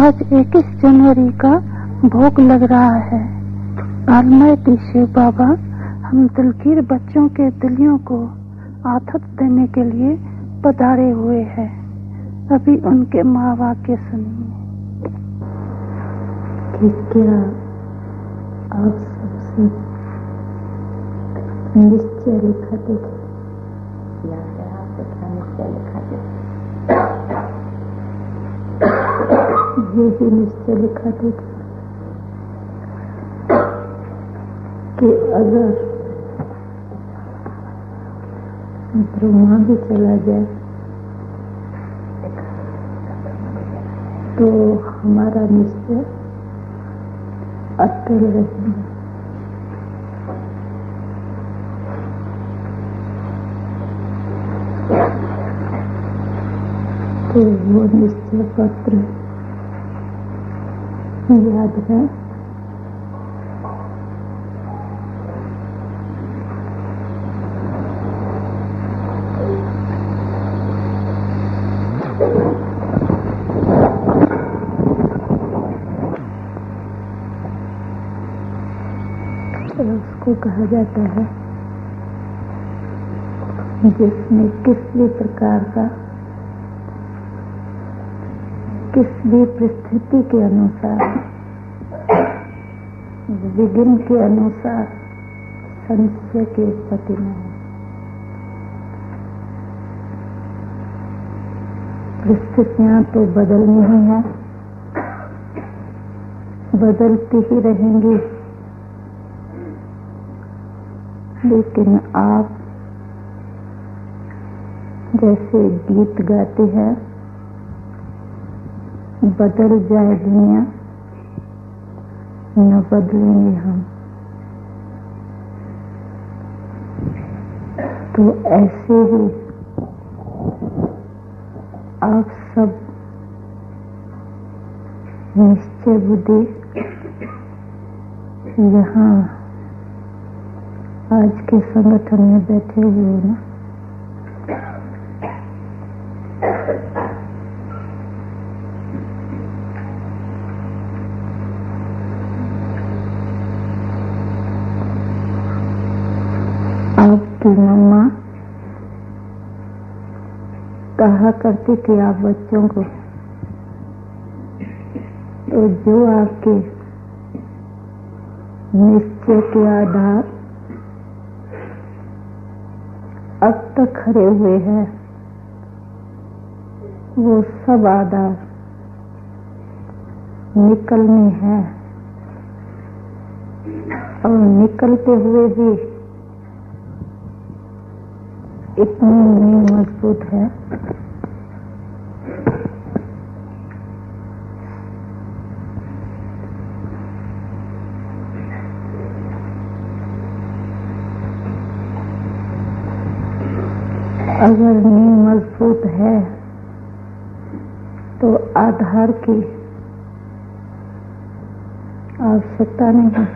आज 21 जनवरी का भोग लग रहा है। आलमाटी शिव बाबा हम दिलगीर बच्चों के दिलियों को आथत देने के लिए पधारे हुए हैं। अभी उनके महावाक्य सुनिए। क्या आप सबसे निश्चय लिखाते थे? यही निश्चय लिखाते थे कि अगर ब्रह्मा भी चला जाए तो हमारा निश्चय अटल रहेगा। तो वो निश्चय पत्र याद है। उसको कहा जाता है जिसमें किसी भी प्रकार का, किस भी परिस्थिति के अनुसार, विघ्न के अनुसार संशय की उत्पत्ति न हो। परिस्थितियां तो बदलनी ही है, बदलती ही रहेंगी, लेकिन आप जैसे गीत गाते हैं, बदल जाए दुनिया न बदलेंगे हम। तो ऐसे ही आप सब निश्चय बुद्धि यहाँ आज के संगठन में बैठे हुए हो ना, आपकी मम्मा कहा करती थी आप बच्चों को, तो जो आपके निश्चय के आधार अब तक खड़े हुए हैं, वो सब आधार निकलने हैं और निकलते हुए भी इतनी नींव मजबूत है अगर नींव मजबूत है तो आधार की आवश्यकता नहीं है।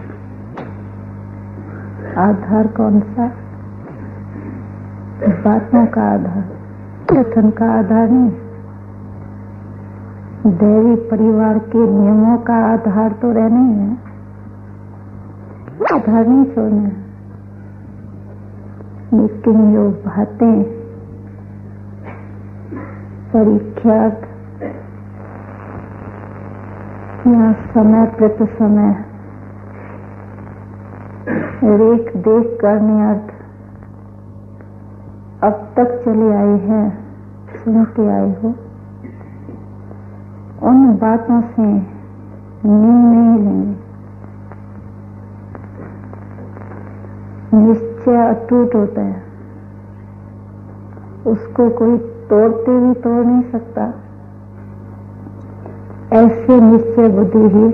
आधार कौन सा? बातों का आधार, कथन का आधार नहीं। दैवी परिवार के नियमों का आधार तो रहना ही है, आधार नहीं छोड़ना है। लेकिन जो बातें परीक्षार्थ या समय प्रति समय रेख देख करने अर्थ अब तक चली आई है, सुनते आए हो, उन बातों से नींव नहीं लेंगे। निश्चय अटूट होता है, उसको कोई तोड़ते भी तोड़ नहीं सकता। ऐसे निश्चय बुद्धि ही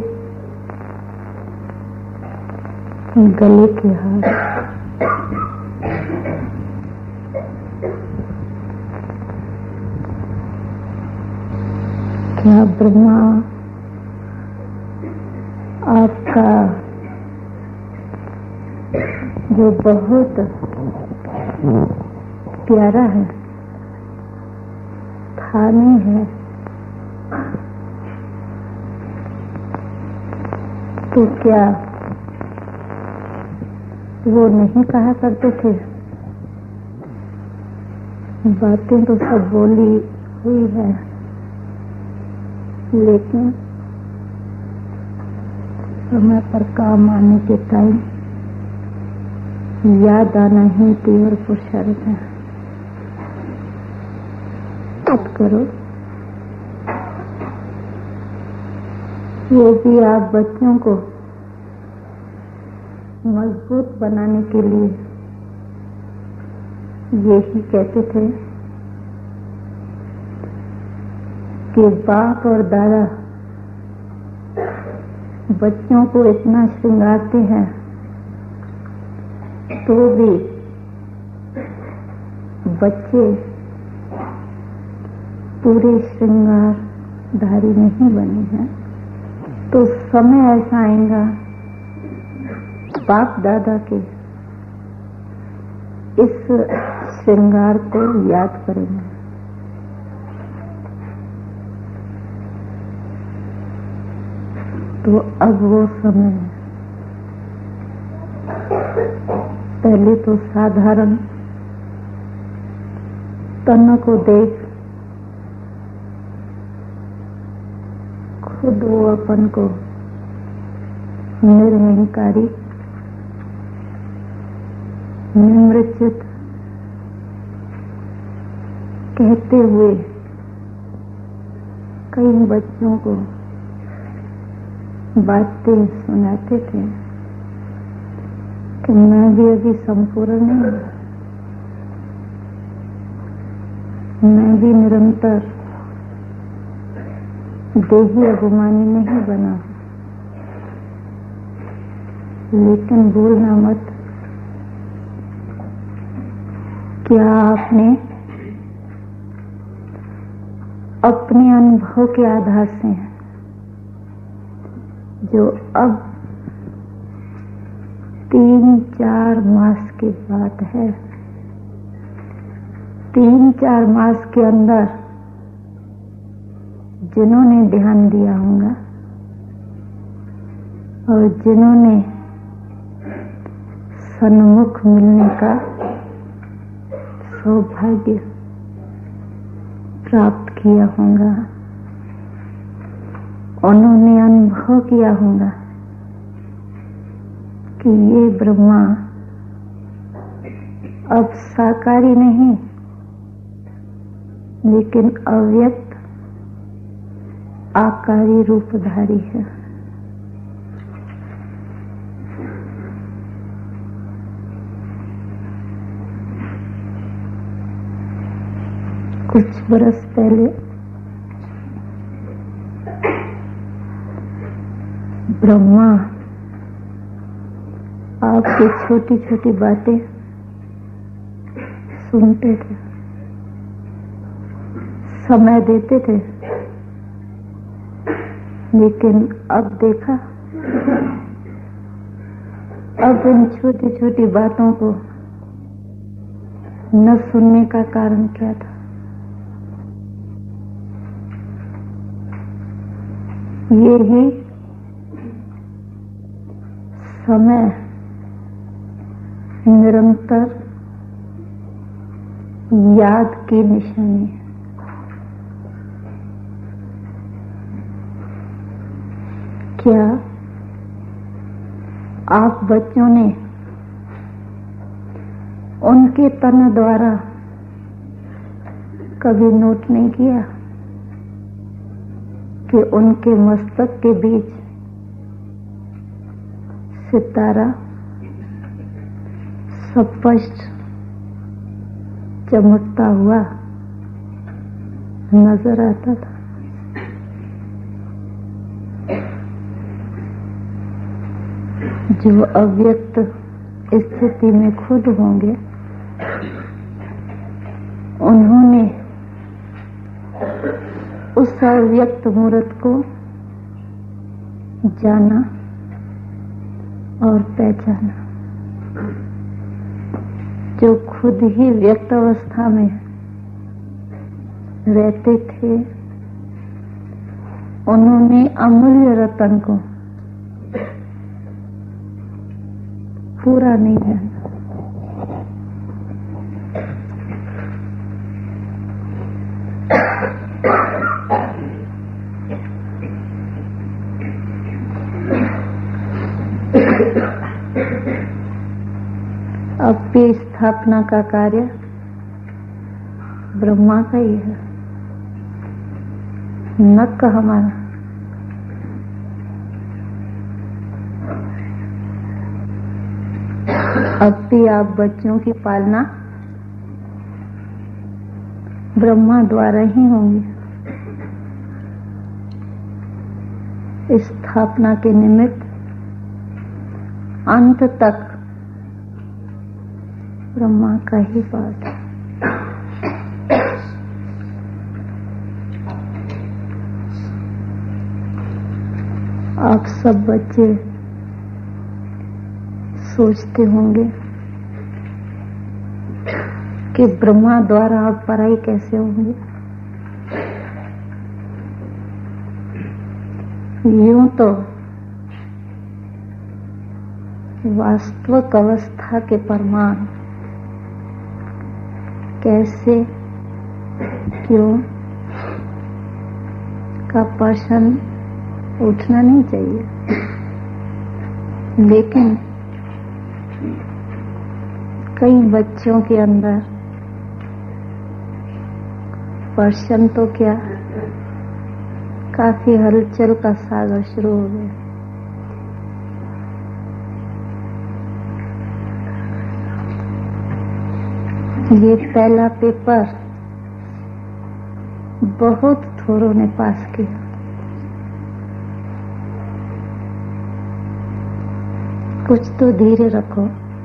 गले के हाथ क्या ब्रह्मा आपका जो बहुत प्यारा है, स्थानीय है, तो क्या वो नहीं कहा करते थे, बातें तो सब बोली हुई है, लेकिन समय पर काम आने के टाइम याद आना ही तीव्र पुरुषार्थ है। याद करो, वो भी आप बच्चों को मजबूत बनाने के लिए यही कहते थे कि बाप और दादा बच्चों को इतना श्रृंगारते हैं तो भी बच्चे पूरे श्रृंगारधारी नहीं बने हैं। तो समय ऐसा आएगा बाप दादा के इस श्रृंगार को याद करेंगे। तो अब वो समय है। पहले तो साधारण तन को देख खुद वो अपन को निर्विकारी निम्रचित कहते हुए कई बच्चों को बातें सुनाते थे कि मैं भी अभी संपूर्ण नहीं हूं, मैं भी निरंतर देही अभिमानी नहीं बना, लेकिन भूलना मत क्या आपने अपने अनुभव के आधार से जो अब 3-4 मास की बात है, 3-4 मास के अंदर जिन्होंने ध्यान दिया होगा और जिन्होंने सन्मुख मिलने का सौभाग्य प्राप्त किया होगा, उन्होंने अनुभव किया होगा कि ये ब्रह्मा अब साकारी नहीं लेकिन अव्यक्त आकारी रूपधारी है। कुछ बरस पहले ब्रह्मा आपकी छोटी छोटी बातें सुनते थे, समय देते थे, लेकिन अब देखा, अब इन छोटी छोटी बातों को न सुनने का कारण क्या था? ये ही समय निरंतर याद की निशानी है। क्या आप बच्चों ने उनके तन द्वारा कभी नोट नहीं किया कि उनके मस्तक के बीच सितारा स्पष्ट चमकता हुआ नजर आता था? जो अव्यक्त स्थिति में खुद होंगे, उन्होंने उस अव्यक्त मूर्त को जाना और पहचाना। जो खुद ही व्यक्त अवस्था में रहते थे, उन्होंने अमूल्य रतन को पूरा नहीं है। अब भी स्थापना का कार्य ब्रह्मा का ही है, न का हमारा। अब भी आप बच्चों की पालना ब्रह्मा द्वारा ही होंगी। स्थापना के निमित्त अंत तक ब्रह्मा का ही पाठ है। आप सब बच्चे सोचते होंगे कि ब्रह्मा द्वारा आप पढ़ाई कैसे होंगे। यूं तो वास्तविक अवस्था के प्रमाण कैसे, क्यों का प्रश्न उठना नहीं चाहिए, लेकिन कई बच्चों के अंदर प्रश्न तो क्या, काफी हलचल का सागर शुरू हो गया। ये पहला पेपर बहुत थोड़ों ने पास किया। कुछ तो धीरे रखो।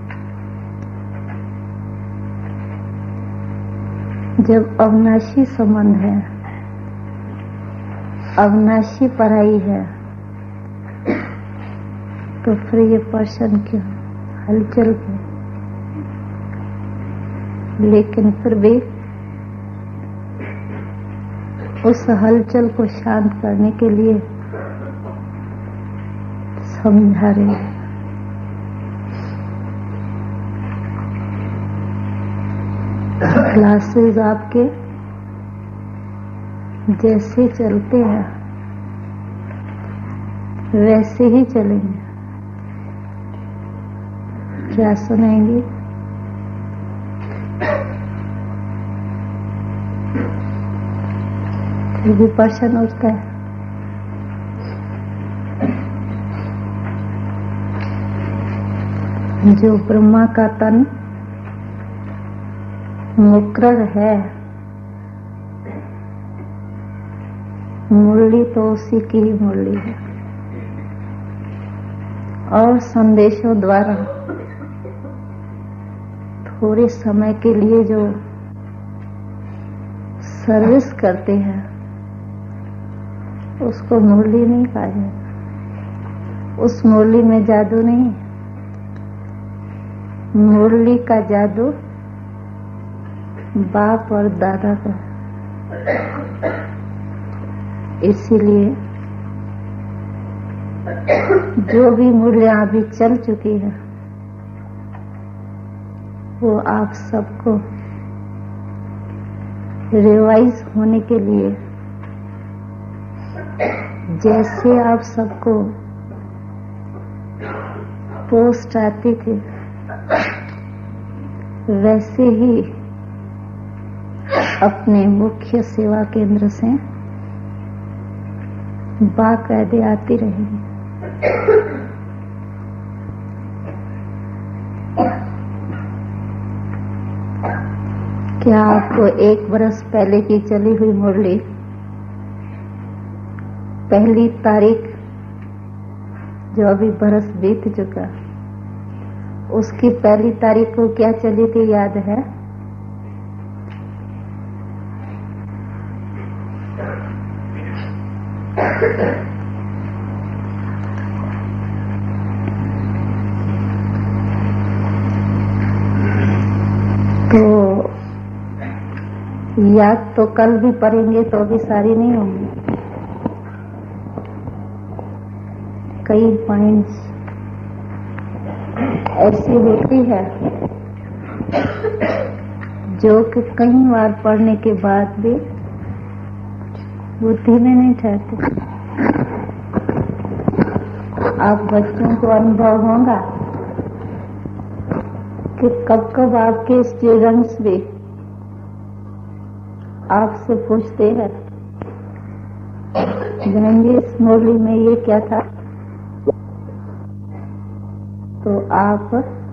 जब अविनाशी संबंध है, अविनाशी पढ़ाई है, तो फिर ये प्रश्न क्यों, हलचल क्यों? लेकिन फिर भी उस हलचल को शांत करने के लिए समझा रहे हैं। क्लासेस आपके जैसे चलते हैं वैसे ही चलेंगे। क्या सुनाएंगे? फिर भी प्रश्न उठता है। जो ब्रह्मा का तन मुकर्रर है, मुरली तो उसी की ही मुरली है, और संदेशों द्वारा थोड़े समय के लिए जो सर्विस करते हैं उसको मुरली नहीं कहा जाता। उस मुरली में जादू नहीं, मुरली का जादू बाप और दादा का। इसीलिए जो भी मुरलियां अभी चल चुकी है वो आप सबको रिवाइज होने के लिए, जैसे आप सबको पोस्ट आती थी वैसे ही अपने मुख्य सेवा केंद्र से बाकायदे आती रहेगी। क्या आपको 1 बरस पहले की चली हुई मुरली पहली तारीख, जो अभी बरस बीत चुका, उसकी पहली तारीख को क्या चली थी याद है? तो याद तो कल भी पढ़ेंगे तो भी सारी नहीं होंगी। कई पॉइंट्स ऐसी होती है जो कि कई बार पढ़ने के बाद भी बुद्धि में नहीं ठहरती। आप बच्चों को अनुभव होगा कि कब कब आपके स्टूडेंट्स भी आपसे पूछते हैं, बहन इस मुरली में ये क्या था, तो आप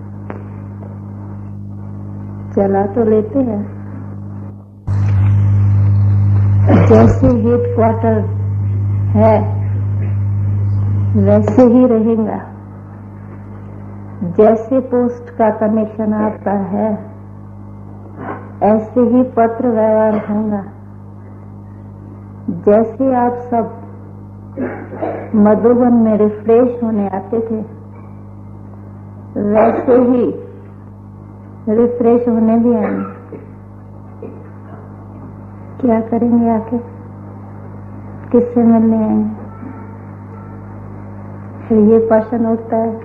चला तो लेते हैं। जैसे हेड क्वार्टर है वैसे ही रहेगा, जैसे पोस्ट का कनेक्शन आता है ऐसे ही पत्र व्यवहार होगा। जैसे आप सब मधुबन में रिफ्रेश होने आते थे वैसे ही रिफ्रेश होने भी आएंगे। क्या करेंगे आके, किससे मिलने आएंगे? फिर ये प्रश्न उठता है,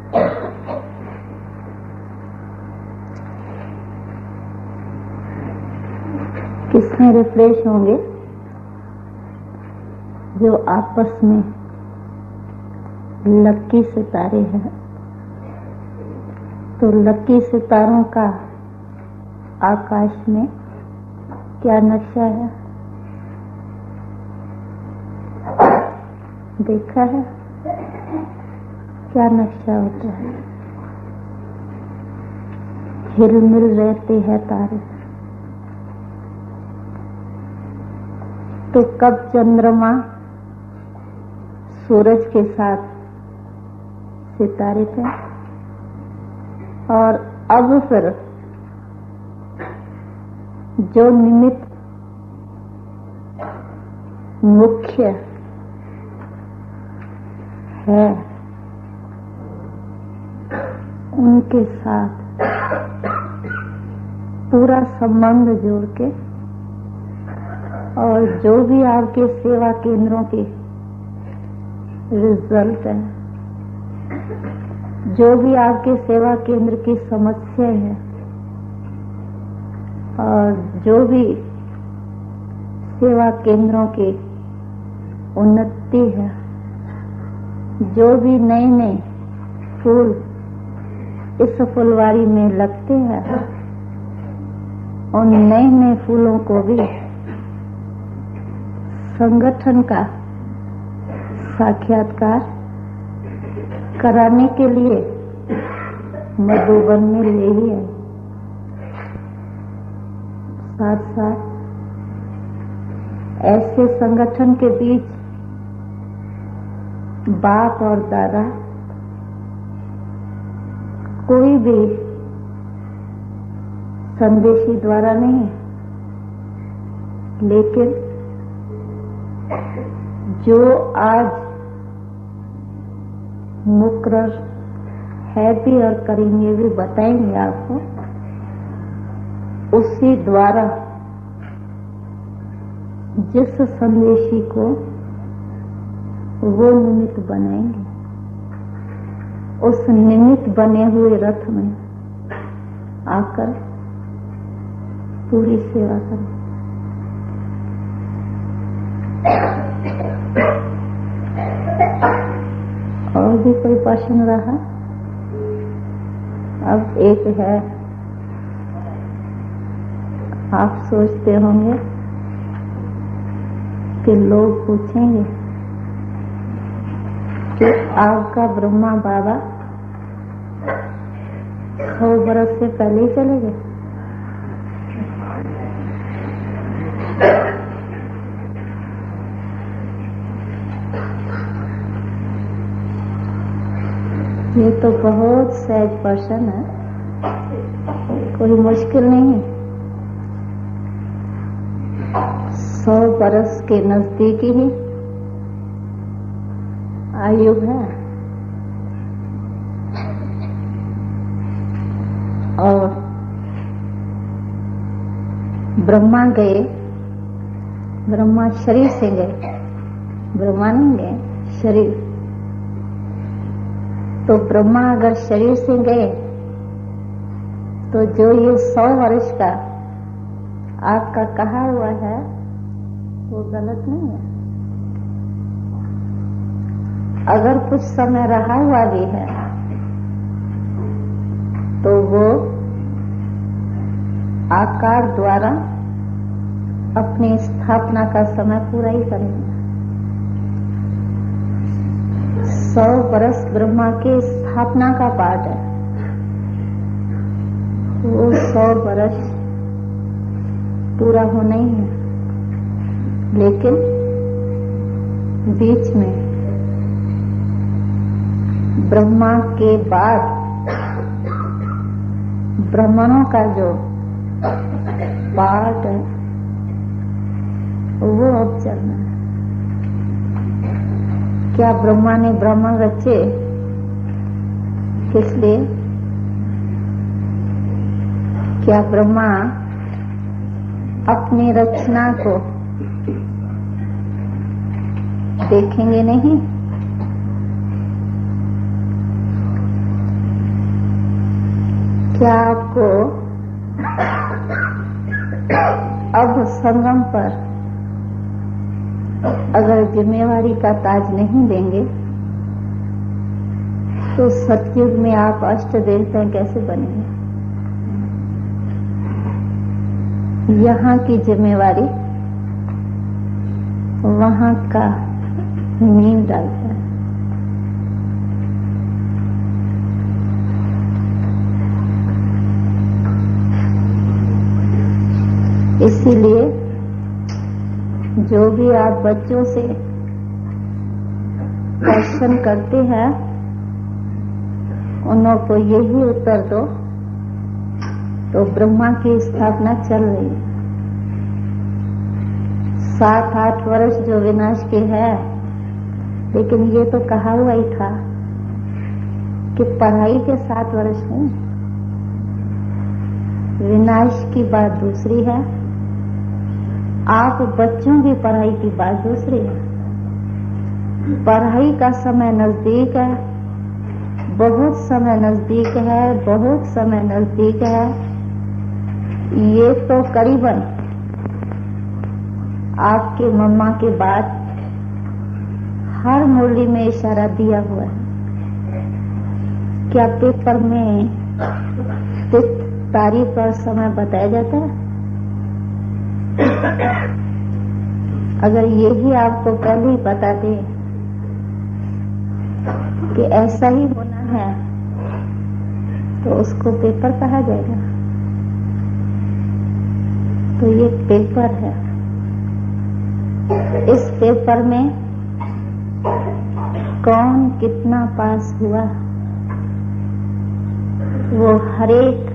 किसमें रिफ्रेश होंगे? जो आपस में लकी सितारे हैं। तो लकी सितारों का आकाश में क्या नक्शा है, देखा है? क्या नक्शा होता है? हिलमिल रहते हैं तारे। तो कब चंद्रमा सूरज के साथ सितारे थे, और अब फिर जो निमित्त मुख्य है उनके साथ पूरा संबंध जोड़ के, और जो भी आपके सेवा केंद्रों के रिजल्ट है, जो भी आपके सेवा केंद्र की समस्या है, और जो भी सेवा केंद्रों की उन्नति है, जो भी नए नए फूल इस फुलवारी में लगते हैं, उन नए नए फूलों को भी संगठन का साक्षात्कार कराने के लिए मधुबन में ले ही आए। साथ साथ ऐसे संगठन के बीच बाप और दादा कोई भी संदेशी द्वारा नहीं, लेकिन जो आज मुकर्रर है भी और करेंगे भी, बताएंगे आपको, उसी द्वारा जिस संदेशी को वो निमित्त बनाएंगे, उस निमित्त बने हुए रथ में आकर पूरी सेवा करें। और भी कोई प्रश्न रहा? अब एक है, आप सोचते होंगे कि लोग पूछेंगे कि आपका ब्रह्मा बाबा 100 बरस से पहले ही चले गए। ये तो बहुत सहज प्रश्न है, कोई मुश्किल नहीं है। 100 बरस के नजदीकी ही आयु है, और ब्रह्मा गए, ब्रह्मा शरीर से गए, ब्रह्मा नहीं गए, शरीर। तो ब्रह्मा अगर शरीर से गए तो जो ये 100 वर्ष का आपका कहा हुआ है वो गलत नहीं है। अगर कुछ समय रहा हुआ भी है तो वो आकार द्वारा अपनी स्थापना का समय पूरा ही करेंगे। 100 वर्ष ब्रह्मा के स्थापना का पाठ है। वो 100 वर्ष पूरा होना ही है, लेकिन बीच में ब्रह्मा के बाद ब्राह्मणों का जो पाठ है वो अब चलना है। क्या ब्रह्मा ने ब्राह्मण रचे? किस लिए? क्या ब्रह्मा अपनी रचना को देखेंगे नहीं? क्या आपको अब संगम पर अगर जिम्मेवारी का ताज नहीं देंगे तो सतयुग में आप अष्ट देवता कैसे बनेंगे? यहाँ की जिम्मेवारी वहाँ का नींव डालता है। इसीलिए जो भी आप बच्चों से क्वेश्चन करते हैं उन्हों को यही उत्तर दो, तो ब्रह्मा की स्थापना चल रही है। 7-8 वर्ष जो विनाश के है, लेकिन ये तो कहा हुआ ही था कि पढ़ाई के 7 वर्ष हैं। विनाश की बात दूसरी है, आप बच्चों की पढ़ाई की बात दूसरी है। पढ़ाई का समय नजदीक है, बहुत समय नजदीक है, बहुत समय नजदीक है। ये तो करीबन आपके मम्मा के बाद हर मुरली में इशारा दिया हुआ है। क्या पेपर में तारीख और समय बताया जाता है? अगर यही आपको पहले ही बता दे कि ऐसा ही होना है तो उसको पेपर कहा जाएगा। तो ये पेपर है, इस पेपर में कौन कितना पास हुआ वो हरेक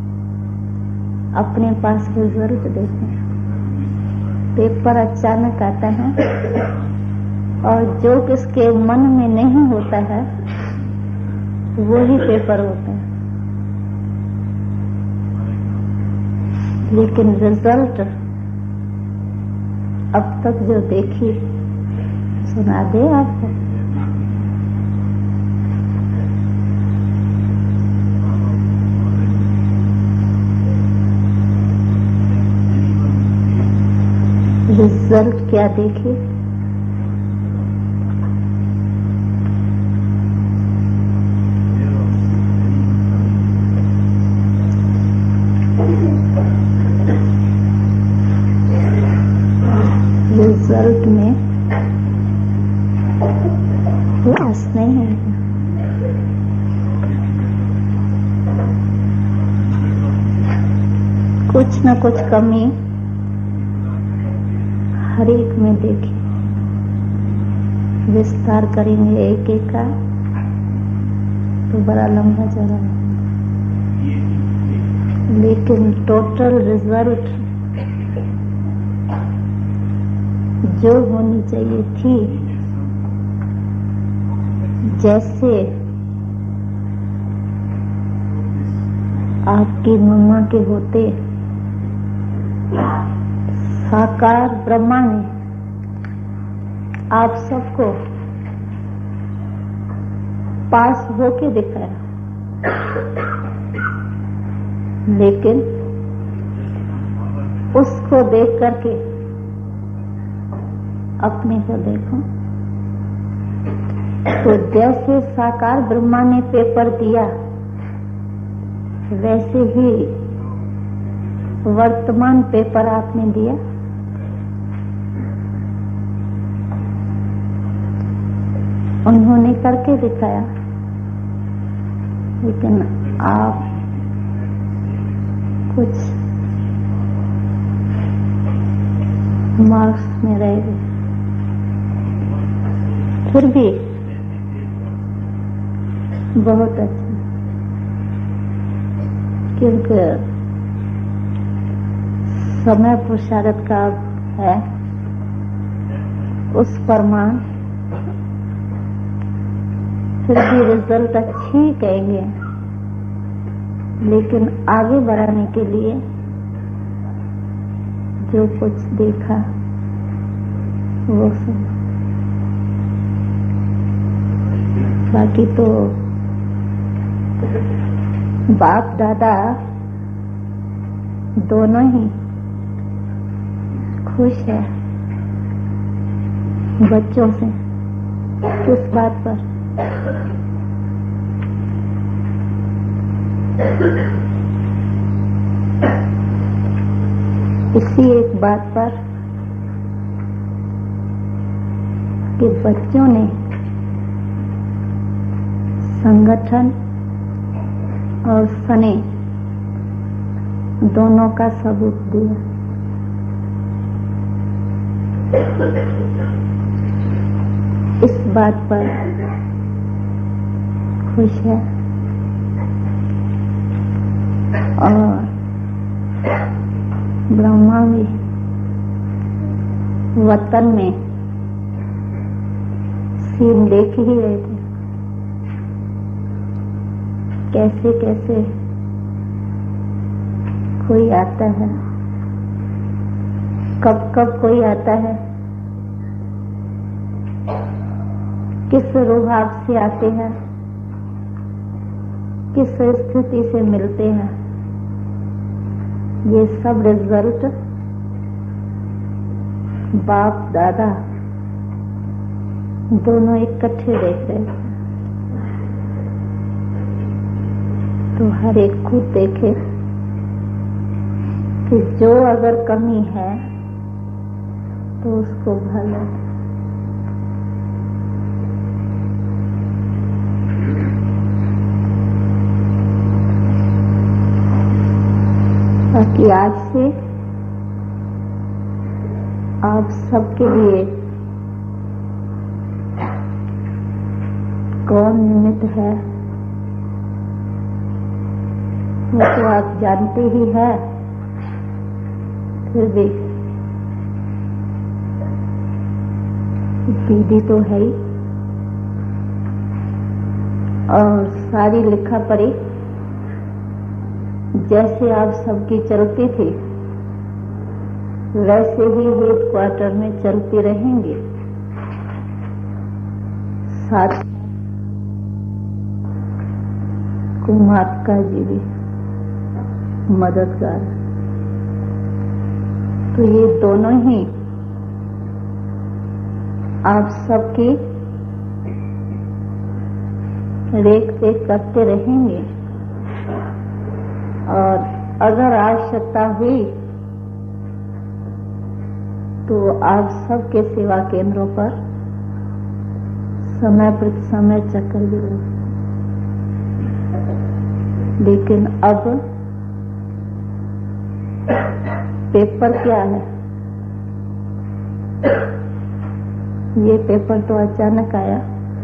अपने पास रिजल्ट देते हैं। पेपर अचानक आता है और जो किसके मन में नहीं होता है वो ही पेपर होता है, लेकिन रिजल्ट अब तक जो देखी सुना दे आपको। रिजल्ट क्या देखे? रिजल्ट में क्लास नहीं है, कुछ न कुछ कमी हर एक में देखी। विस्तार करेंगे एक एक का तो बड़ा लंबा चला है, लेकिन टोटल रिजल्ट जो होनी चाहिए थी, जैसे आपकी मम्मा के होते साकार ब्रह्मा ने आप सबको पास होके दिखाया, लेकिन उसको देख करके अपने को देखो तो जैसे साकार ब्रह्मा ने पेपर दिया वैसे ही वर्तमान पेपर आपने दिया। उन्होंने करके दिखाया, लेकिन आप कुछ मार्क्स में रह गए। फिर भी बहुत अच्छा, क्योंकि समय पुरुषार्थ का है उस प्रमाण। फिर भी रिजल्ट अच्छी कहेंगे, लेकिन आगे बढ़ाने के लिए जो कुछ देखा वो सब, बाकी तो बाप दादा दोनों ही खुश है बच्चों से। किस बात पर? इसी एक बात पर कि बच्चों ने संगठन और स्नेह दोनों का सबूत दिया। इस बात पर खुश है और ब्रह्मा भी वतन में सीन देख ही रहे थे, कैसे कैसे कोई आता है, कब कब कोई आता है, किस रूहाव से आते हैं, किस स्थिति से मिलते हैं। ये सब रिजल्ट बाप दादा दोनों इकट्ठे देख रहे हैं। तो हर एक को देखे कि जो अगर कमी है तो उसको भला। बाकी आज से आप सबके लिए कौन निमित्त है वो तो आप जानते ही है। फिर भी दीदी तो है ही, और सारी लिखा पढ़ी जैसे आप सबकी चलती थी वैसे ही हेड क्वार्टर में चलती रहेंगे। साथ कुमार जी भी मददगार। तो ये दोनों ही आप सबकी रेख देख करते रहेंगे, और अगर आवश्यकता हुई तो आप सबके सेवा केंद्रों पर समय प्रति समय चक्कर भी लगे। लेकिन अब पेपर क्या है? ये पेपर तो अचानक आया,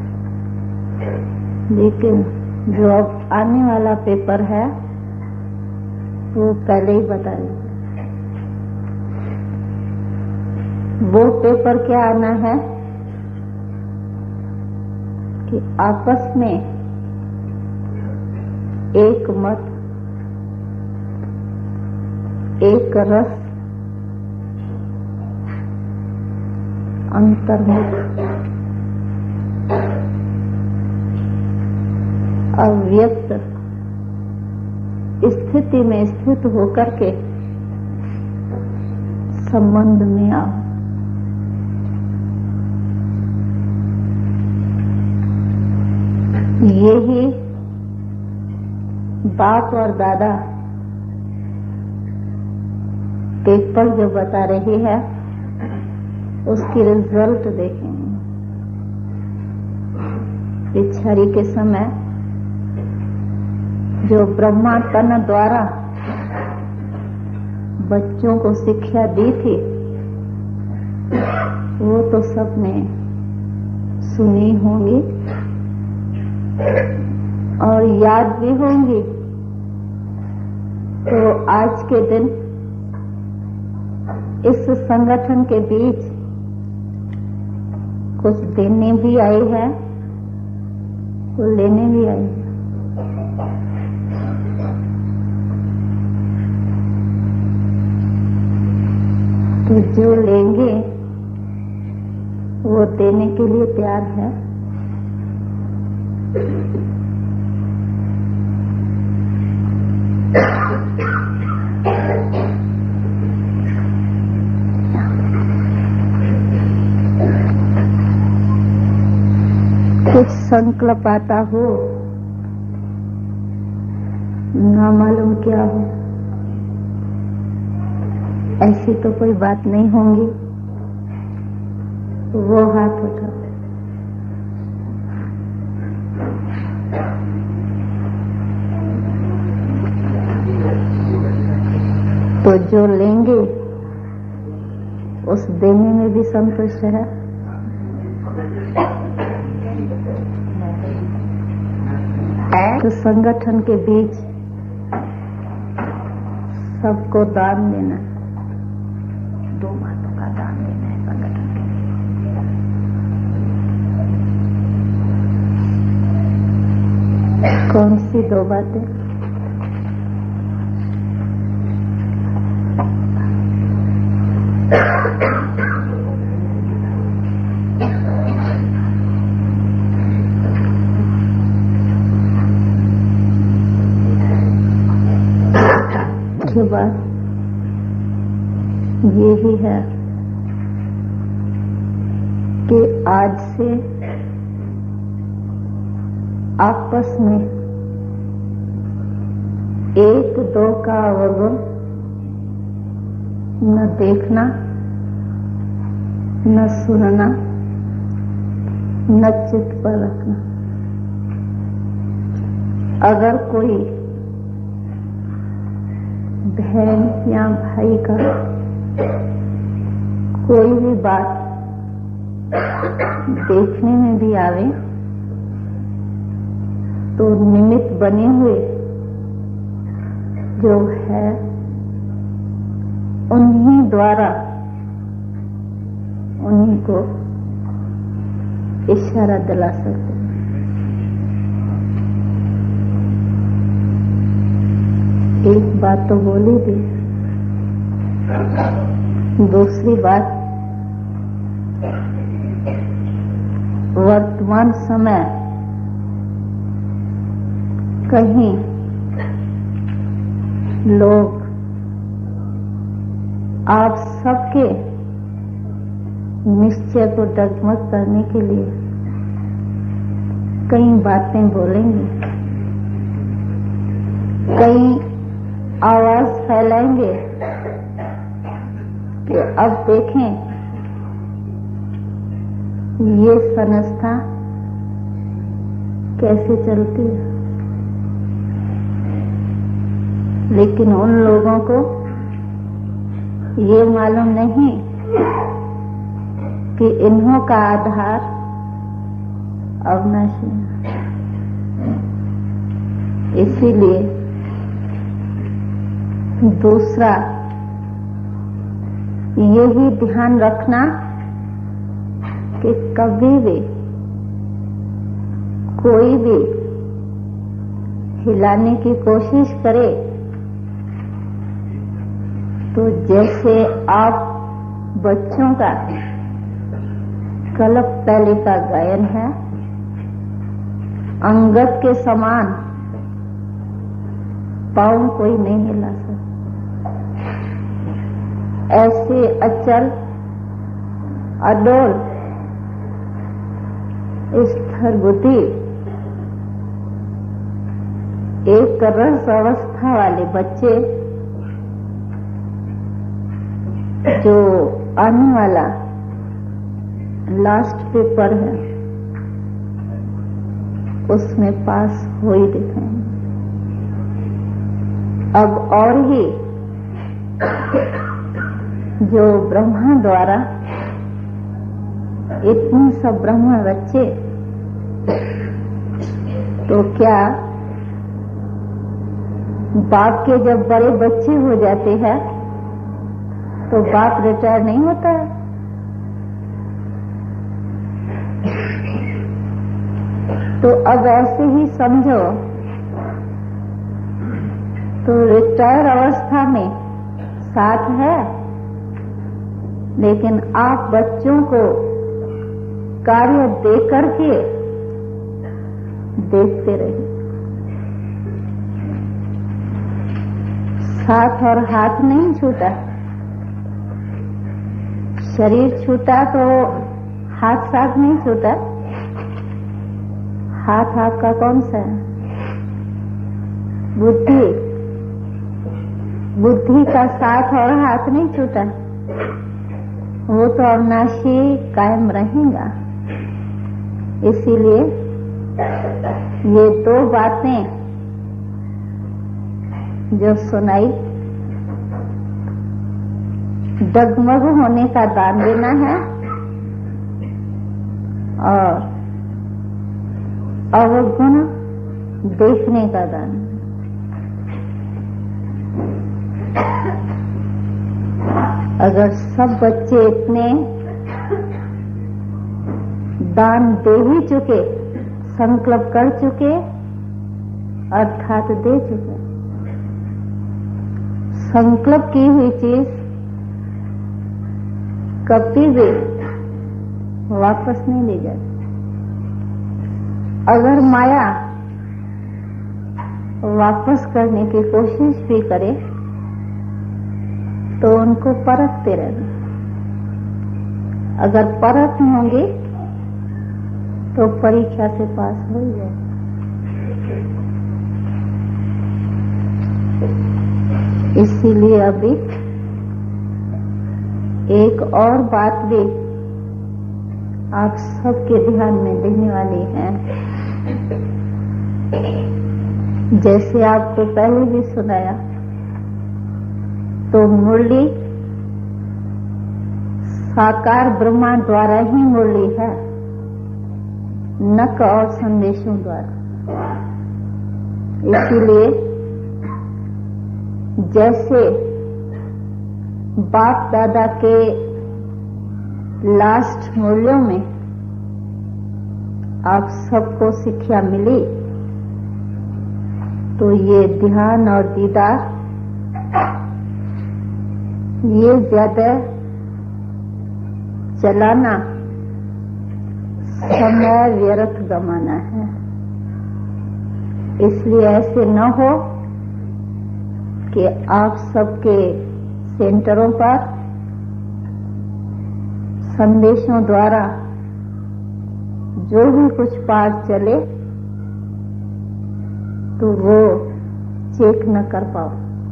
लेकिन जो अब आने वाला पेपर है वो पहले ही बता दीजिए। वो पेपर क्या आना है कि आपस में एक मत, एक रस, अंतर्मुख अव्यक्त स्थिति में स्थित होकर के संबंध में आओ। यही बाप और दादा पेपर जो बता रही है उसकी रिजल्ट देखेंगे। पिछड़ी के समय जो ब्रह्मा तन द्वारा बच्चों को शिक्षा दी थी वो तो सबने सुनी होंगी और याद भी होंगी। तो आज के दिन इस संगठन के बीच कुछ देने भी आई है, कुछ लेने भी आई है। तो जो लेंगे वो देने के लिए तैयार है। कुछ संकल्प आता हो, ना मालूम क्या हो, ऐसी तो कोई बात नहीं होंगी। वो हाथ उठा। तो जो लेंगे उस देने में भी संतुष्ट है। तो संगठन के बीच सबको दान देना, 2 बातों का दान देना है संगठन के लिए। कौन सी 2 बातें? के बाद ये ही है कि आज से आपस में 1-2 का अवगुण न देखना, न सुनना, न चित्त पर रखना। अगर कोई बहन या भाई का कोई भी बात देखने में भी आवे तो निमित्त बने हुए जो है उन्हीं द्वारा उन्हीं को इशारा दिला सकते। एक बात तो बोली थी, दूसरी बात वर्तमान समय कहीं लोग आप सबके निश्चय को डगमग करने के लिए कई बातें बोलेंगे, कई आवाज फैलाएंगे कि अब देखें ये संस्था कैसे चलती है। लेकिन उन लोगों को ये मालूम नहीं कि इन्हों का आधार अविनाशी है। इसीलिए दूसरा यही ध्यान रखना कि कभी भी कोई भी हिलाने की कोशिश करे तो जैसे आप बच्चों का कल्प पहले का गायन है, अंगद के समान पाँव कोई नहीं हिला सकता। ऐसे अचल अडोल स्थिर बुद्धि एक रस अवस्था वाले बच्चे जो आने वाला लास्ट पेपर है उसमें पास हो ही दिखाएंगे। अब और ही जो ब्रह्मा द्वारा इतने सब ब्रह्मा बच्चे, तो क्या बाप के जब बड़े बच्चे हो जाते हैं तो बाप रिटायर नहीं होता है? तो अब ऐसे ही समझो, तो रिटायर अवस्था में साथ है, लेकिन आप बच्चों को कार्य दे करके देखते रहिए। साथ और हाथ नहीं छूटा, शरीर छूटा तो हाथ साथ नहीं छूटा। हाथ आपका कौन सा है? बुद्धि। बुद्धि का साथ और हाथ नहीं छूटा, वो तो अविनाशी कायम रहेगा। इसीलिए ये दो बातें जो सुनाई, डगमग होने का दान देना है और अवगुण देखने का दान। अगर सब बच्चे इतने दान दे ही चुके, संकल्प कर चुके, अर्थात दे चुके, संकल्प की हुई चीज कभी भी वापस नहीं ली जाती। अगर माया वापस करने की कोशिश भी करे तो उनको परखते रहना। अगर परख होंगे तो परीक्षा से पास हो जाए। इसीलिए अभी एक और बात भी आप सबके ध्यान में देने वाली है। जैसे आपको पहले भी सुनाया, तो मुरली साकार ब्रह्मा द्वारा ही मुरली है, नक और संदेशों द्वारा। इसीलिए जैसे बाप दादा के लास्ट मूल्यों में आप सबको शिक्षा मिली, तो ये ध्यान और दीदार, ये ज्यादा चलाना समय व्यर्थ गंवाना है। इसलिए ऐसे न हो कि आप सबके सेंटरों पर संदेशों द्वारा जो भी कुछ पाठ चले तो वो चेक न कर पाओ।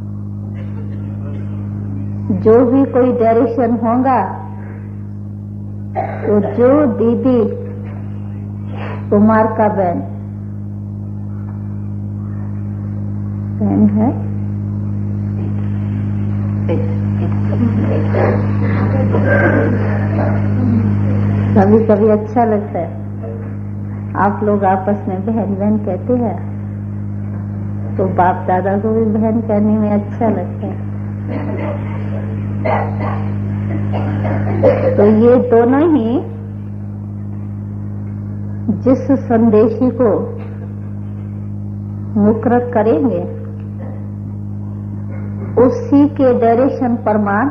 जो भी कोई डायरेक्शन होगा तो जो दीदी कुमार का बहन है, कभी कभी अच्छा लगता है, आप लोग आपस में बहन बहन कहते हैं, तो बाप दादा को भी बहन कहने में अच्छा लगता है। तो ये दोनों ही जिस संदेशी को मुकर्रर करेंगे उसी के डायरेक्शन प्रमाण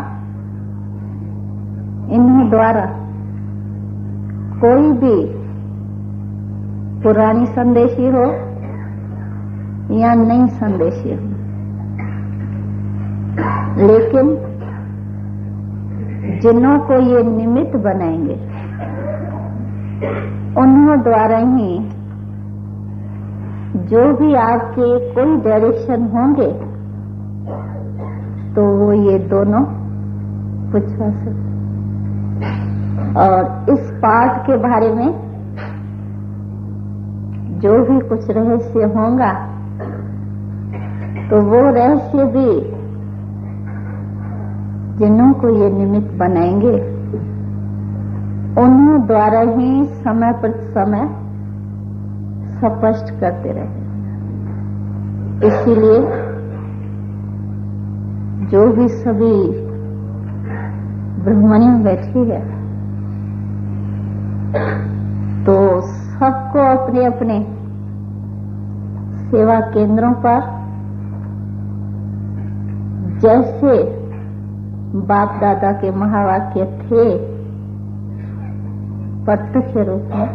इन्हीं द्वारा कोई भी पुरानी संदेशी हो या नई संदेशी हो, लेकिन जिन्हों को ये निमित्त बनाएंगे उन्हों द्वारा ही जो भी आपके कोई डायरेक्शन होंगे तो वो ये दोनों पूछवा सकते। और इस पाठ के बारे में जो भी कुछ रहस्य होगा तो वो रहस्य भी जिन्हों को ये निमित्त बनाएंगे उन्हों द्वारा ही समय पर समय स्पष्ट करते रहे। इसीलिए जो भी सभी ब्रह्मणियों बैठी है तो सबको अपने अपने सेवा केंद्रों पर जैसे बाप दादा के महावाक्य थे प्रत्यक्ष रूप में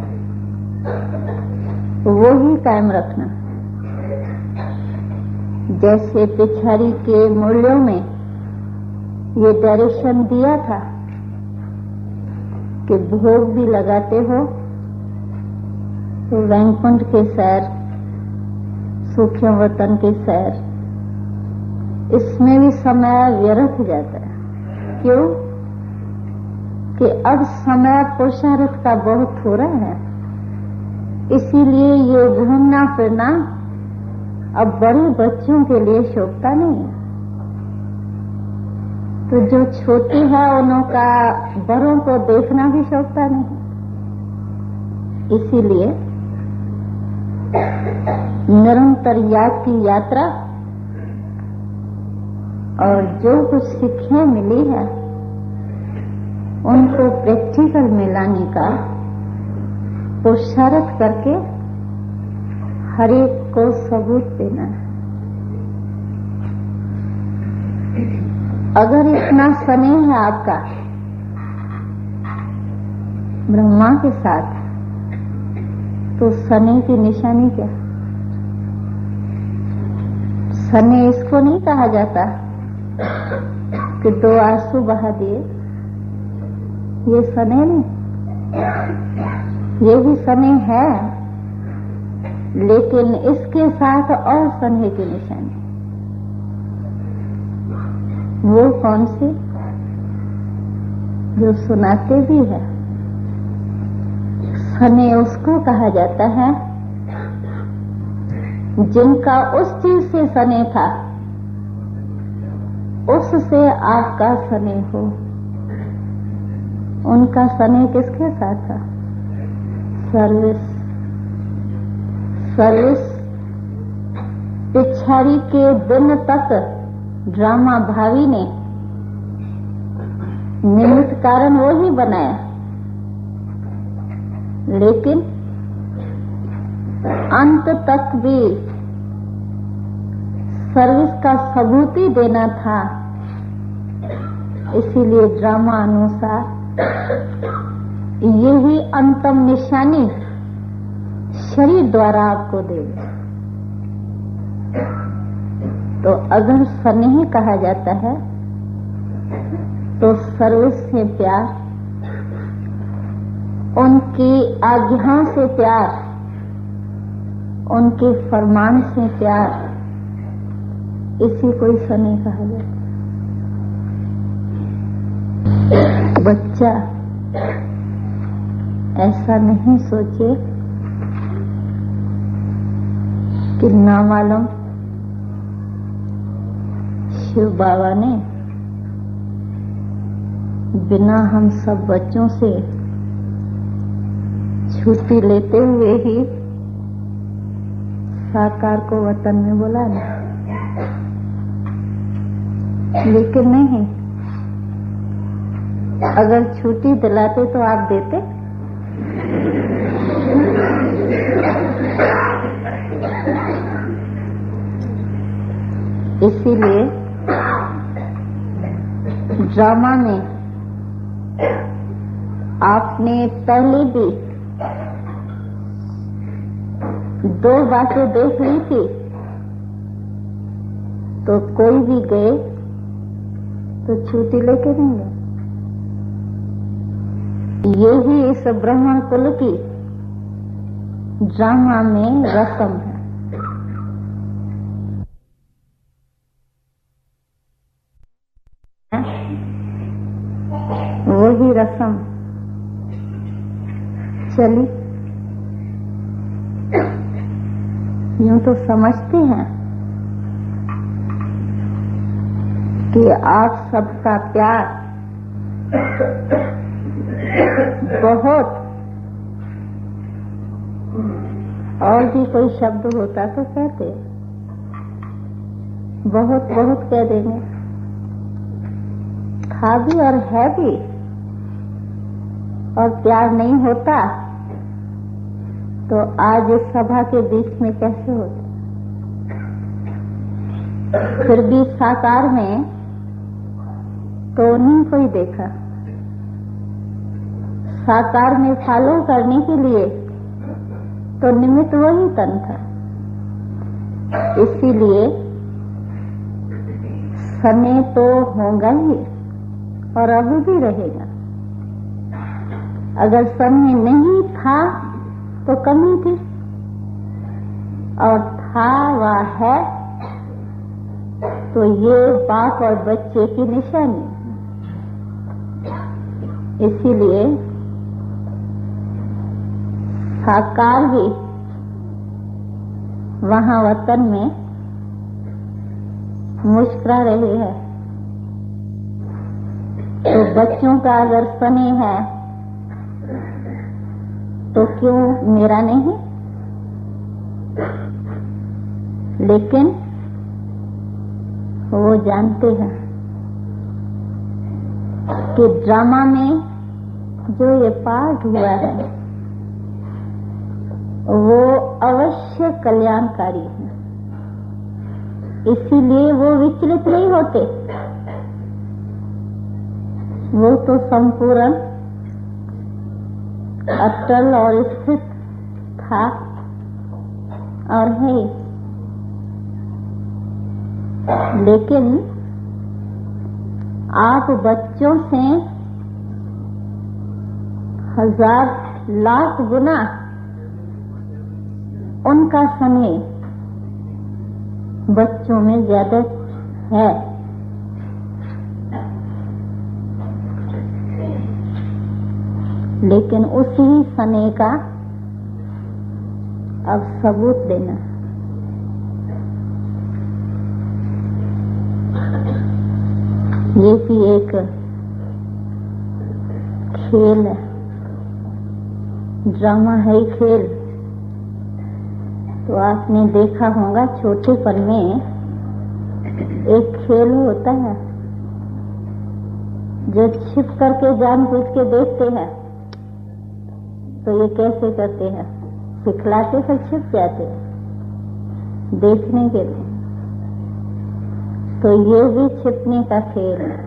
वो ही कायम रखना। जैसे पिछाड़ी के मूल्यों में ये डायरेक्शन दिया था कि भोग भी लगाते हो तो वैकुंठ के सैर, सूक्ष्म वतन के सैर, इसमें भी समय व्यर्थ जाता है। क्यों? कि अब समय पुरुषार्थ का बहुत हो रहा है, इसीलिए ये घूमना फिरना अब बड़े बच्चों के लिए शोभता नहीं है। तो जो छोटी है उन्हों का बड़ों को देखना भी शोभता नहीं। इसीलिए निरंतर याद की यात्रा और जो कुछ शिक्षाएं मिली है उनको प्रैक्टिकल में लाने का पुरुषार्थ करके हर एक को सबूत देना है। अगर इतना स्नेह है आपका ब्रह्मा के साथ तो स्नेह की निशानी क्या? स्नेह इसको नहीं कहा जाता कि दो आंसू बहा दिए, ये स्नेह नहीं, ये भी स्नेह है, लेकिन इसके साथ और स्नेह की निशानी। वो कौन से? जो सुनाते भी है। स्नेह उसको कहा जाता है जिनका उस चीज से स्नेह था, उससे आपका स्नेह हो। उनका स्नेह किसके साथ था? सर्विस। सर्विस पिछाड़ी के दिन तक ड्रामा भावी ने निमित्त कारण वो ही बनाया, लेकिन अंत तक भी सर्विस का सबूत ही देना था। इसीलिए ड्रामा अनुसार यही अंतिम निशानी शरीर द्वारा आपको देगा। तो अगर स्नेह कहा जाता है तो सर्विस से प्यार, उनकी आज्ञा से प्यार, उनके फरमान से प्यार, इसी को ही स्नेह कहा जाता है। बच्चा ऐसा नहीं सोचे कि ना मालूम शिव बाबा ने बिना हम सब बच्चों से छुट्टी लेते हुए ही साकार को वतन में बुलाना, लेकिन नहीं, अगर छुट्टी दिलाते तो आप देते? इसीलिए ड्रामा में आपने पहले भी दो बातें देख ली थी तो कोई भी गए तो छुट्टी लेके नहीं गए। ये ही इस ब्राह्मण कुल की ड्रामा में रस्म है। वही रस्म चली। यूं तो समझते हैं कि आप सबका प्यार बहुत, और भी कोई शब्द होता तो कहते, बहुत बहुत कह देंगे। था भी और है भी, और प्यार नहीं होता तो आज इस सभा के बीच में कैसे होता। फिर भी साकार में तो नहीं कोई देखा। साकार में फॉलो करने के लिए तो निमित्त वही तन था। इसीलिए समय तो होगा ही और अब भी रहेगा। अगर समय नहीं था तो कमी थी, और था व है तो ये बाप और बच्चे की निशानी। इसीलिए साकार भी वहां वतन में मुस्कुरा रहे हैं। तो बच्चों का अगर स्नेह है तो क्यों मेरा नहीं। लेकिन वो जानते हैं कि ड्रामा में जो ये पाठ हुआ है वो अवश्य कल्याणकारी है। इसीलिए वो विचलित नहीं होते। वो तो संपूर्ण अटल और स्थित था और है। लेकिन आप बच्चों से 1000 लाख गुना उनका स्नेह बच्चों में ज्यादा है। लेकिन उसी स्नेह का अब सबूत देना। ये भी एक खेल है, ड्रामा है खेल। तो आपने देखा होगा छोटेपन में एक खेल होता है जो छिप करके जानबूझ के देखते हैं। तो ये कैसे करते हैं, सिखलाते फिर छिप जाते हैं देखने के लिए। तो ये भी छिपने का खेल है।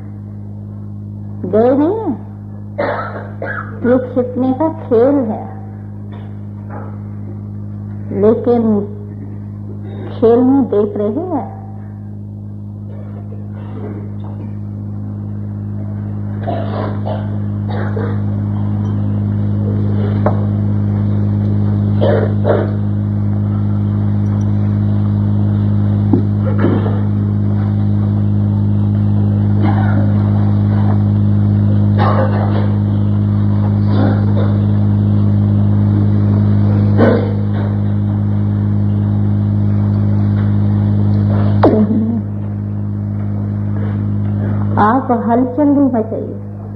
गए नहीं है, ये छिपने का खेल है। लेकिन खेल में देख रहे हैं आप हलचल नहीं मचाइए।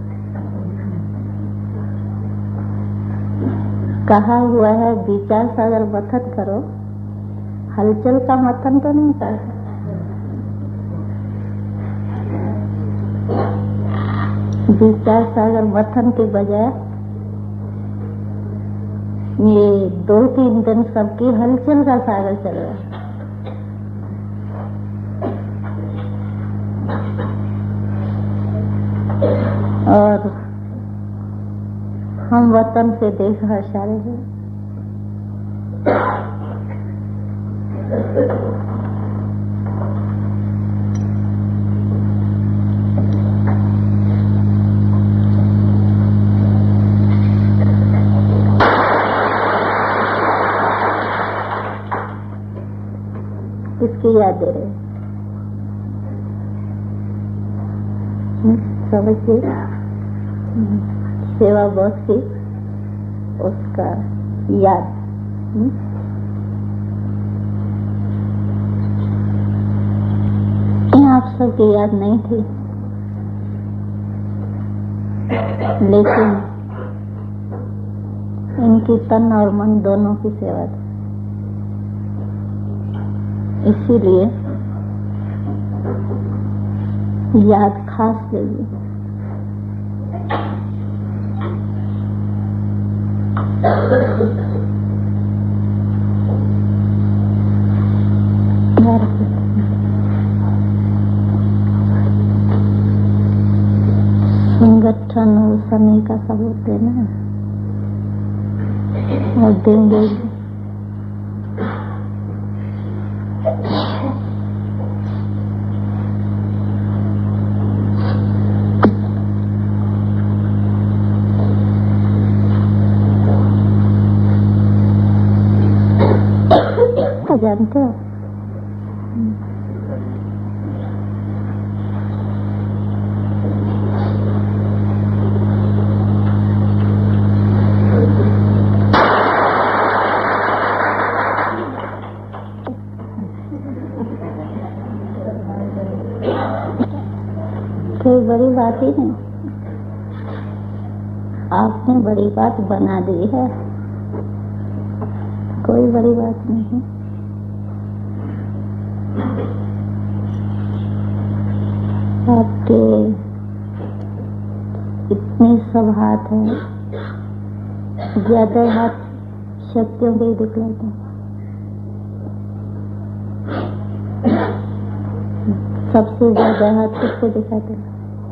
कहा हुआ है विचार सागर मथन करो, हलचल का मथन तो नहीं कर। विचार सागर मथन के बजाय ये 2-3 दिन सबकी हलचल का सागर चल रहा है। और हम वतन से देख हर्षा रहे हैं। किसकी याद दे रहे? सबकी सेवा बॉस की, उसका याद। आप सबकी याद नहीं थी, लेकिन इनकी तन और मन दोनों की सेवा थी, इसीलिए याद खास लेगी। संगठन और समय का सबूत देना और देंगे। जानते हो कोई बड़ी बात ही नहीं, आपने बड़ी बात बना दी है, कोई बड़ी बात नहीं है। आपके इतने सब हाथ हैं, ज्यादा हाथ शक्तियों के ही दिखलाते हैं। सबसे ज्यादा हाथ किसको दिखाते हैं?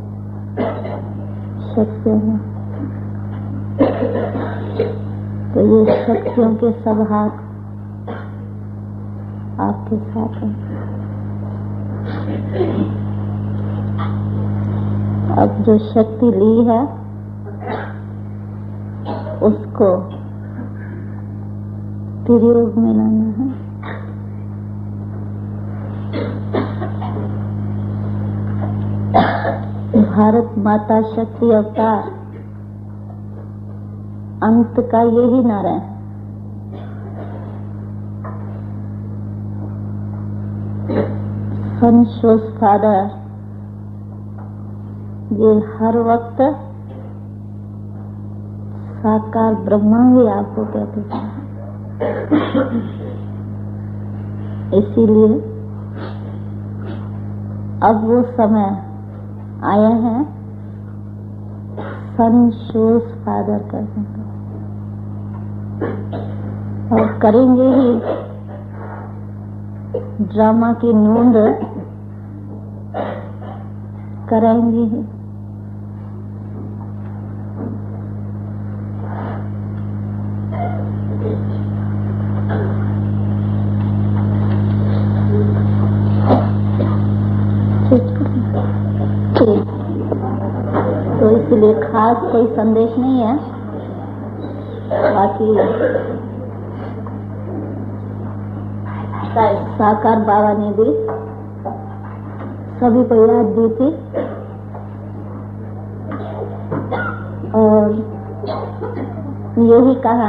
शक्तियों में। तो ये शक्तियों के सब हाथ आपके साथ हैं। अब जो शक्ति ली है उसको प्रयोग में लाना है। भारत माता शक्ति अवतार अंत का यही नारा है। संशोष फादर ये हर वक्त साकार ब्रह्मा ही आपको कहते हैं। इसीलिए अब वो समय आया है संशोष फादर करने का, और करेंगे ही। ड्रामा की नूंद कराएंगे ही। तो इसलिए खास कोई संदेश नहीं है, बाकी साकार बाबा ने भी सभी को याद दी थी, और यही कहा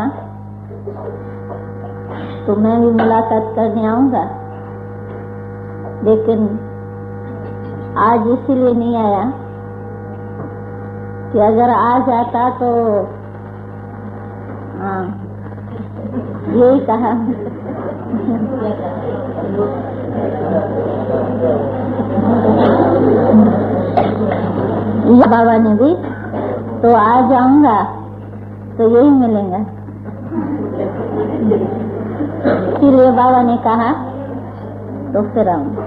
तो मैं भी मुलाकात करने आऊंगा, लेकिन आज इसीलिए नहीं आया कि अगर आ जाता तो यही कहा बाबा ने भी तो आ जाऊंगा तो यही मिलेगा। इसलिए बाबा ने कहा तो फिर आऊंगा।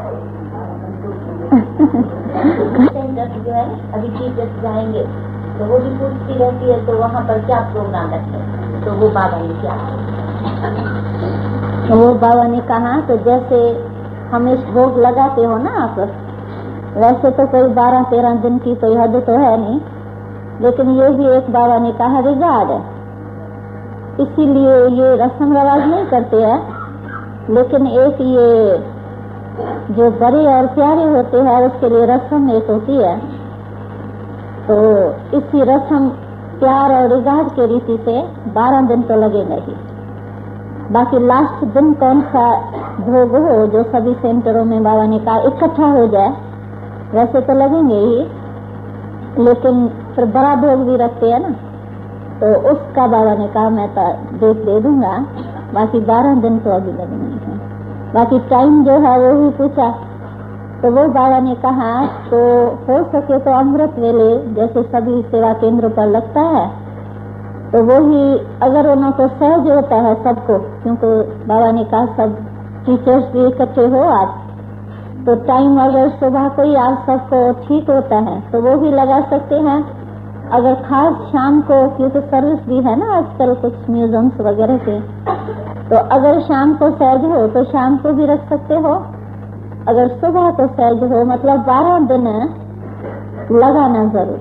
जो है अभी टीचर्स जाएंगे तो वो भी पूछती रहती है तो वहाँ पर क्या प्रोग्राम रखे, तो वो बाबा ने क्या वो बाबा ने कहा तो जैसे हम इस भोग लगाते हो ना आप, वैसे तो कोई 12-13 दिन की कोई हद तो है नहीं, लेकिन ये भी एक बाबा ने कहा रिगार्ड है, इसीलिए ये रस्म रवाज नहीं करते हैं, लेकिन एक ये जो बड़े और प्यारे होते हैं उसके लिए रस्म एक होती है। तो इसी रस्म प्यार और रिगार्ड के रीति से 12 दिन तो लगेगा ही। बाकी लास्ट दिन कौन सा भोग हो जो सभी सेंटरों में बाबा ने कहा इकट्ठा हो जाए, वैसे तो लगेंगे ही, लेकिन फिर बड़ा भोग भी रखते हैं ना, तो उसका बाबा ने कहा मैं डेट दे दूंगा, बाकी 12 दिन तो अभी लगेंगे। बाकी टाइम जो है वो भी पूछा, तो वो बाबा ने कहा तो हो सके तो अमृत वेले जैसे सभी सेवा केंद्र पर लगता है, तो वो ही अगर उनको सहज होता है सबको, क्योंकि बाबा ने कहा सब टीचर्स भी इकट्ठे हो आप, तो टाइम अगर सुबह को ही आप सबको ठीक होता है तो वो भी लगा सकते हैं। अगर खास शाम को, क्योंकि सर्विस भी है ना आजकल कुछ म्यूजियम्स वगैरह के, तो अगर शाम को सहज हो तो शाम को भी रख सकते हो, अगर सुबह को सहज हो, मतलब 12 दिन लगाना जरूर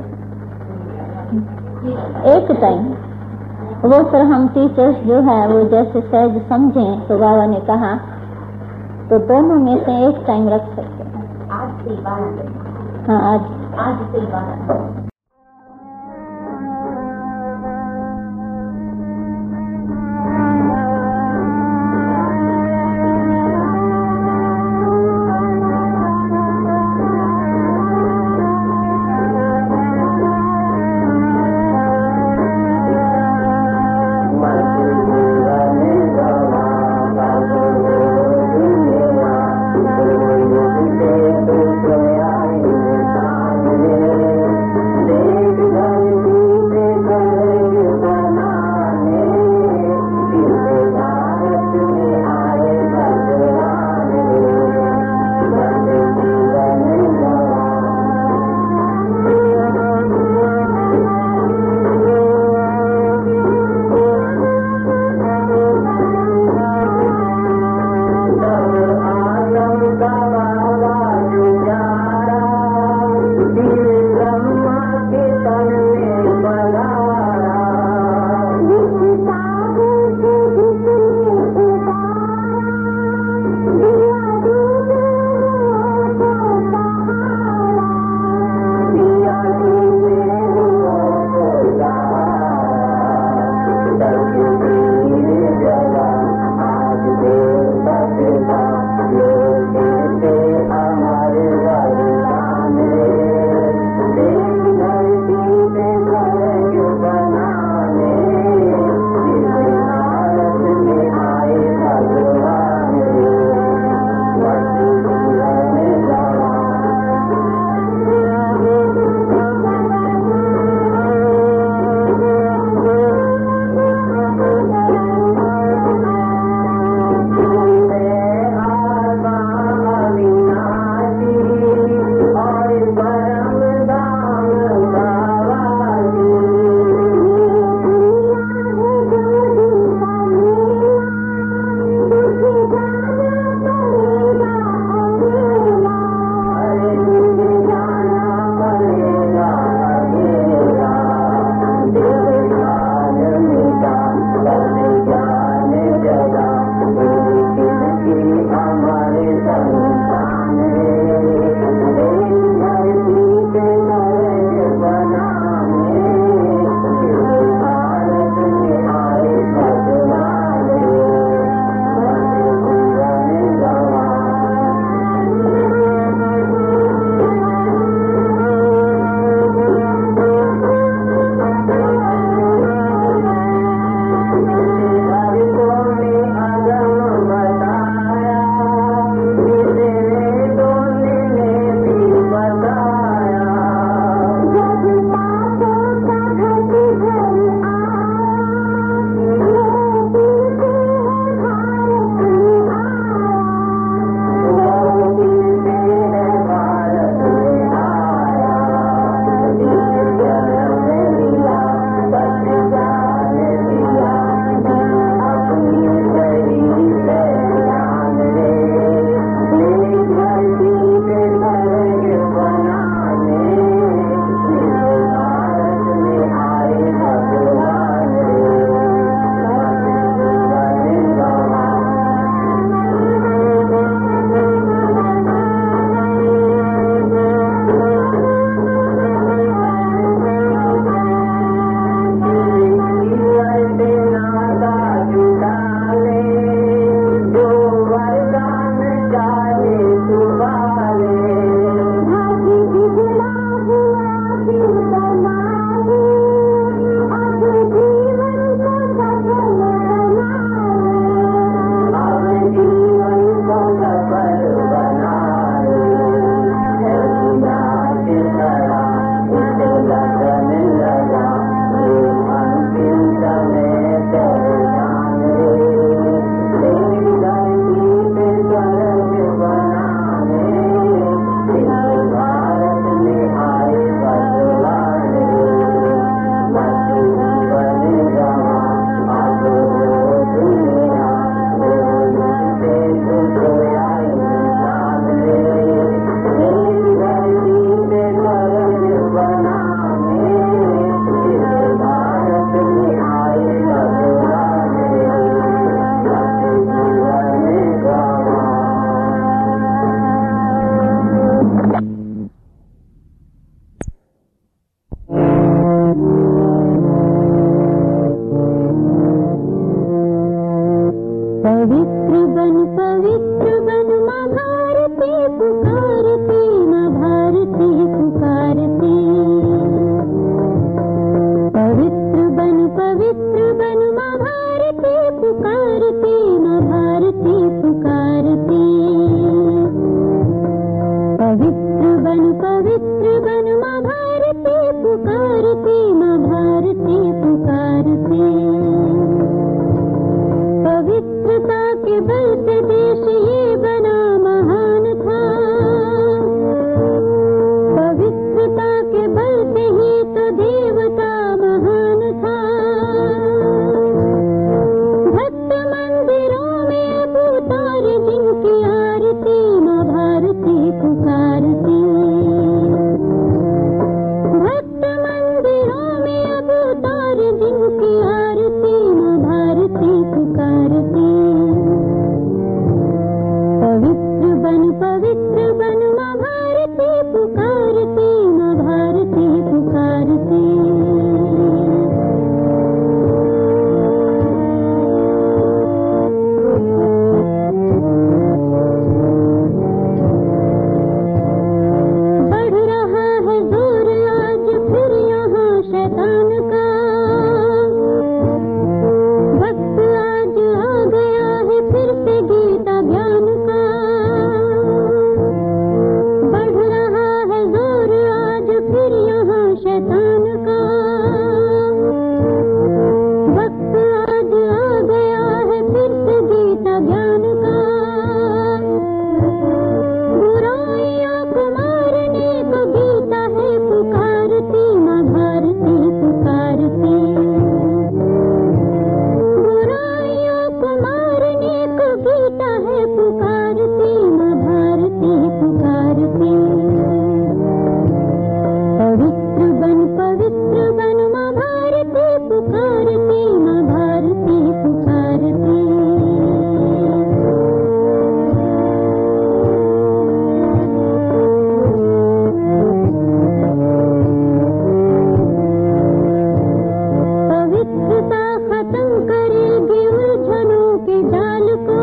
एक टाइम। वो फिर हम टीचर्स जो है वो जैसे सहज समझें, तो बाबा ने कहा तो दोनों में से एक टाइम रख सकते हैं। आज से 12 दिन। हाँ आज से 12 दिन। पुकारती, माँ भारती पुकारती। पवित्रता खत्म करेगी उलझनों के जाल को,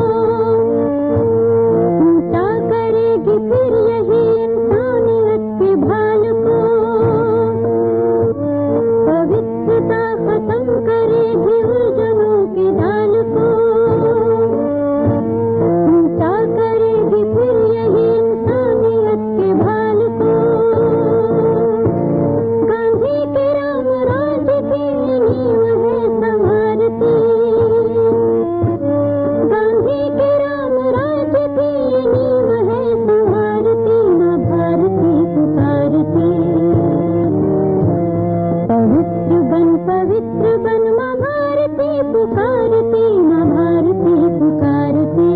ऊंचा करेगी फिर यही इंसानियत के भाल को। पवित्रता खत्म करेगी उलझनों के जाल को, ऊंचा करेगी फिर यही इंसानियत के भाल को। गांधी के राम राज की नींव है संवारती, गांधी के राम राज की नींव है संवारती, माँ भारती पुकारती। पवित्र बन माँ भारती पुकारती, माँ भारती पुकारती।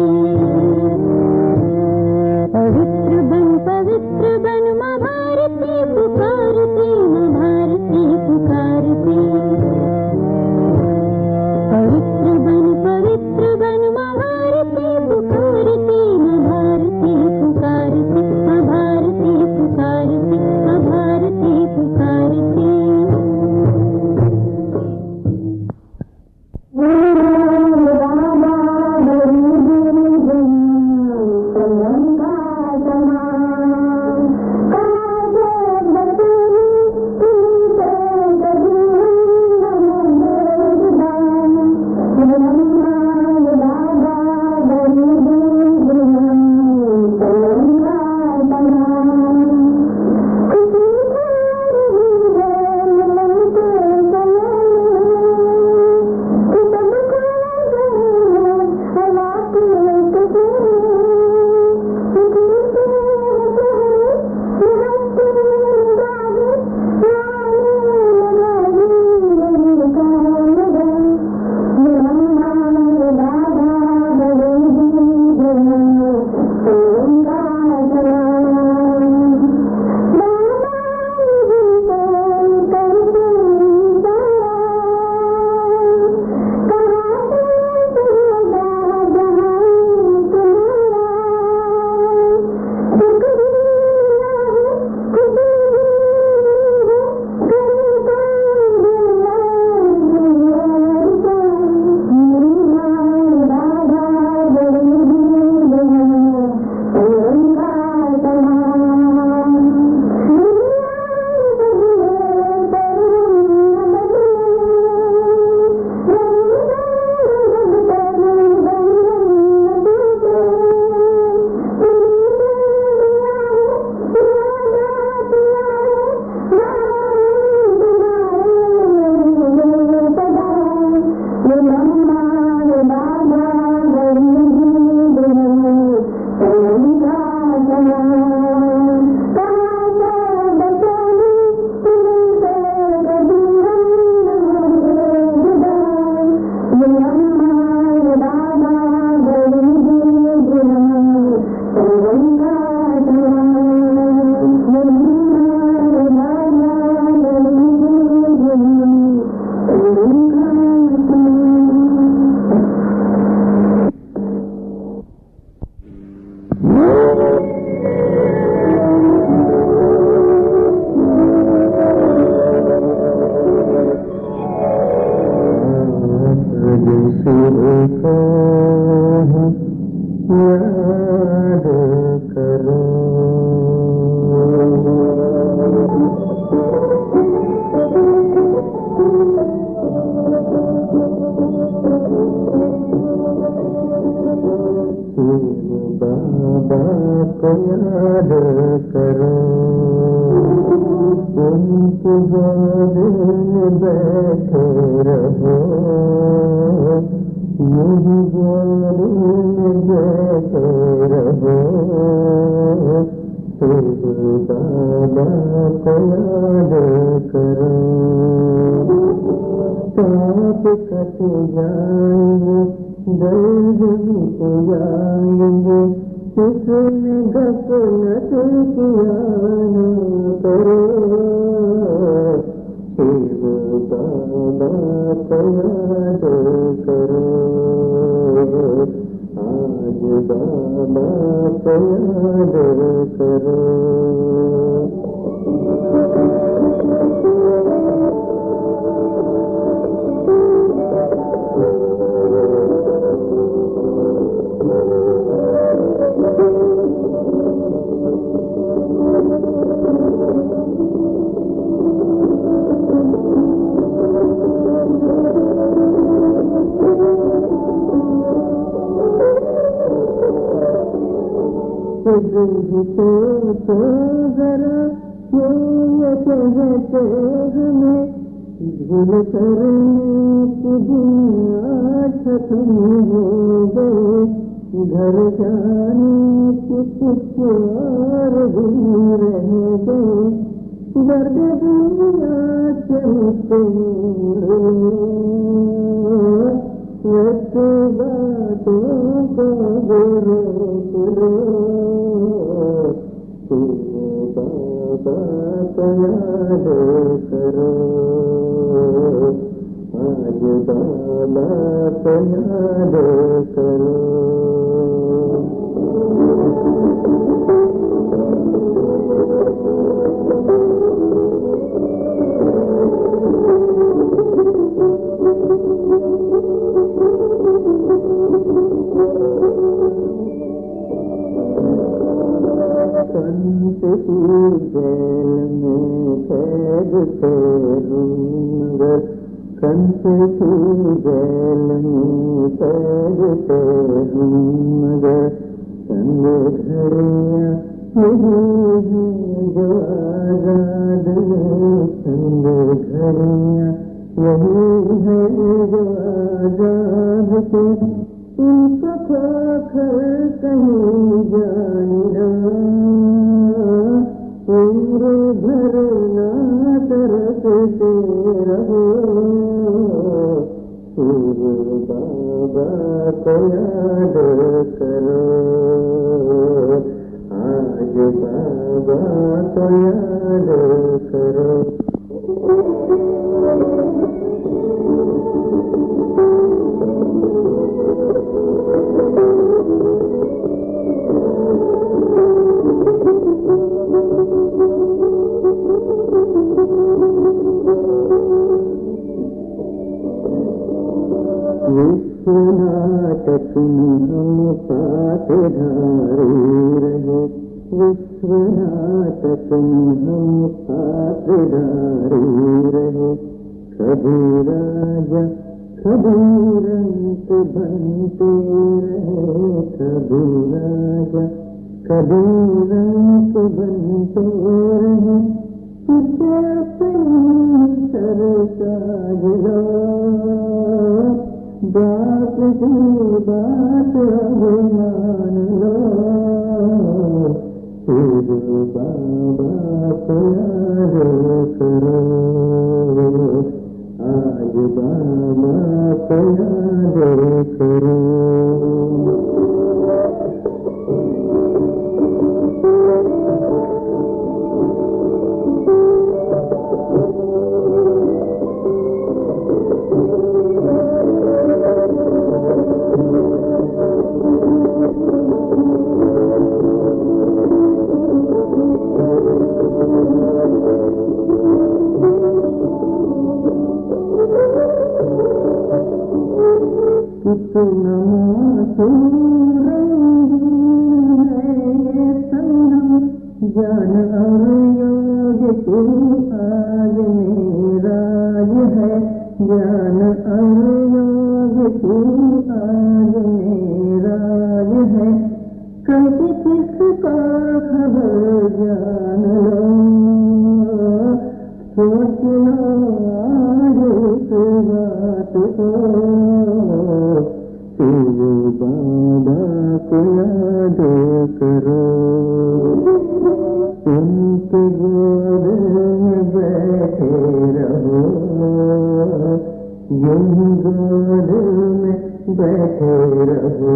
पवित्र बन माँ भारती पुकारती, माँ भारती पुकारती। पवित्र बन माँ भारती पुकारती, माँ भारती पुकारती, माँ भारती पुकारती, माँ भारती पुकारती। बाबा को याद करो, आज बाबा को याद करो। तो जरा ये कहते हमें भूल करने की दुनिया खत्म हो गई, घर जाने की कुछ और दिन रह गए, दर्द दुनिया से बातों को रोक बाबा को याद करो, आज बाबा को याद करो। संत की जेल में कैद थे मगर, संत की जेल में कैद थे मगर, संग घड़ियाँ यही है जो आजाद है, संग घड़ियाँ यही है जो आजाद है, इनको खोकर कहीं जाना, उम्र भर ना तरसते रहो, बाबा को याद करो, आज बाबा को याद करो। विश्वनाटक हम पात्रधारी रहे, विश्वनाटक हम पात्रधारी रहे, कभी राजा कभी रंग बनते रहे, कभी राजा कभी रंग बनते रहे, किसे अपनी सरताज लो, बात की बात अभिमान लो, बाबा को याद करो, आज बाबा को याद करो। कितना मासूम रंगीन है ये सनम, जान और योग तू आज मेराज है, जान और योग तू आज मेराज है, कैसे किसका खबर जान लो, सोच लो आज इस बात को, बाबा को याद करो, उनके गोद में बैठे रहो, यही गोद में बैठे रहो,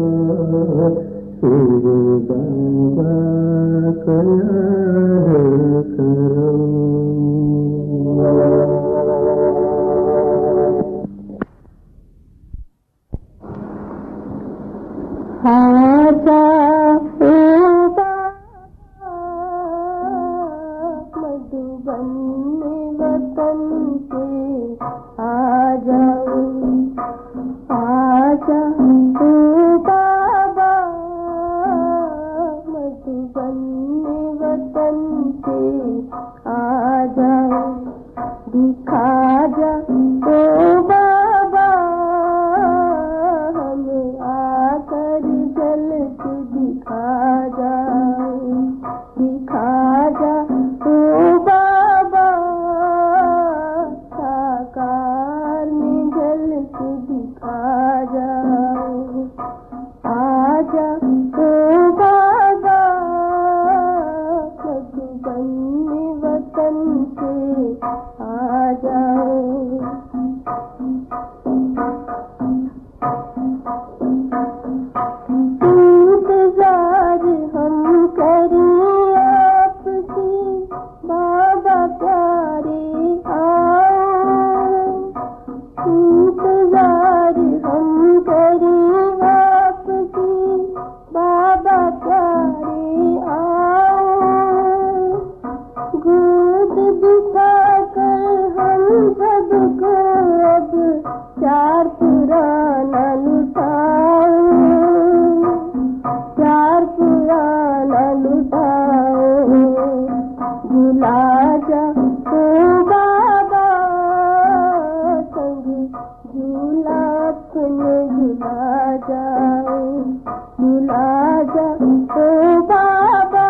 बाबा को याद करो। सूरत दिखा जाओ, आजा ओ बाबा मधुबन वतन से आ जाओ। इंतजार हम करें आपकी बाबा प्यारे आओ, इंतजार हम करें आपकी बाबा प्यारे आओ। गोद बिठाकर हम सबको अब प्यार पुराना लुटाओ, प्यार पुराना लुटाओ। झुला जा ओ बाबा संग झूला अपने झुला जाओ, झुला जा ओ बाबा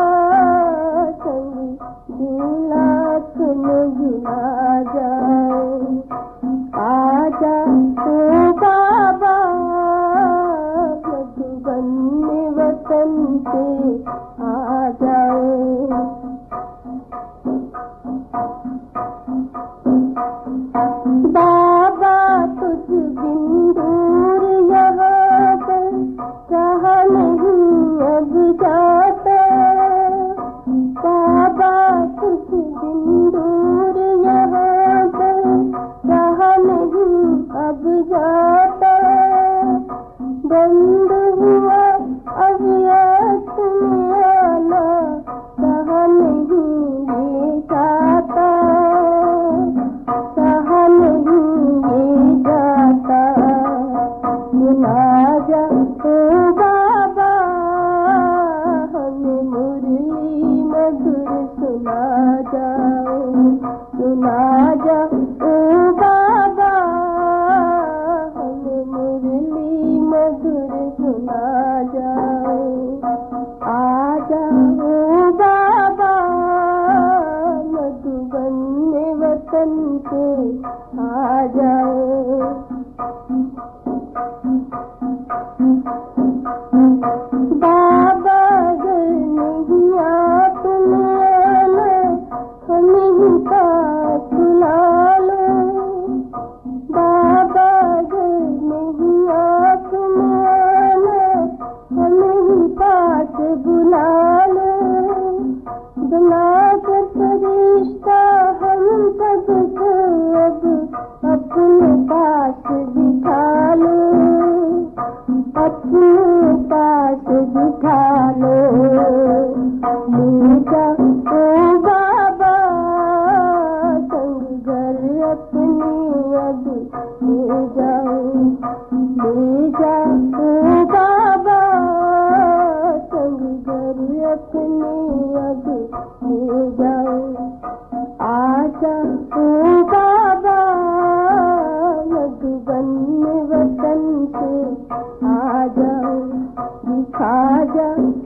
संग झूला अपने झुला जाओ। आजा ओ बाबा मधुबन वतन से आ जाओ। बाबा तुझ बिन दूर यहाँ पर रहा नहीं अब जाता, बाबा तुझ बिन दूर यहाँ पर रहा नहीं अब जाता। बंद हुआ अब याद में आना, रहा नहीं ले जाता, रहा नहीं ले जाता। सुना जा ओ बाबा हमें मुरली मधुर सुना जाओ, सुना जा ओ बाबा हमें मुरली मधुर सुना जाओ। आजा ओ बाबा मधुबन वतन से आ जाओ। बाबा अगर नहीं आपने आना हमें ही पास बुला लो, बाबा अगर नहीं आपने आना हमें ही पास बुला लो। बुला कर फरिश्ता हम सबको अब अपने पास बिठा लो, अपने पास बिठा लो। ले जा ओ बाबा संग घर अपने अब ले जाओ, ले जा ओ बाबा संग घर अपने अब ले जाओ। आजा ओ बाबा मधुबन वतन से आ जाओ, दिखा जा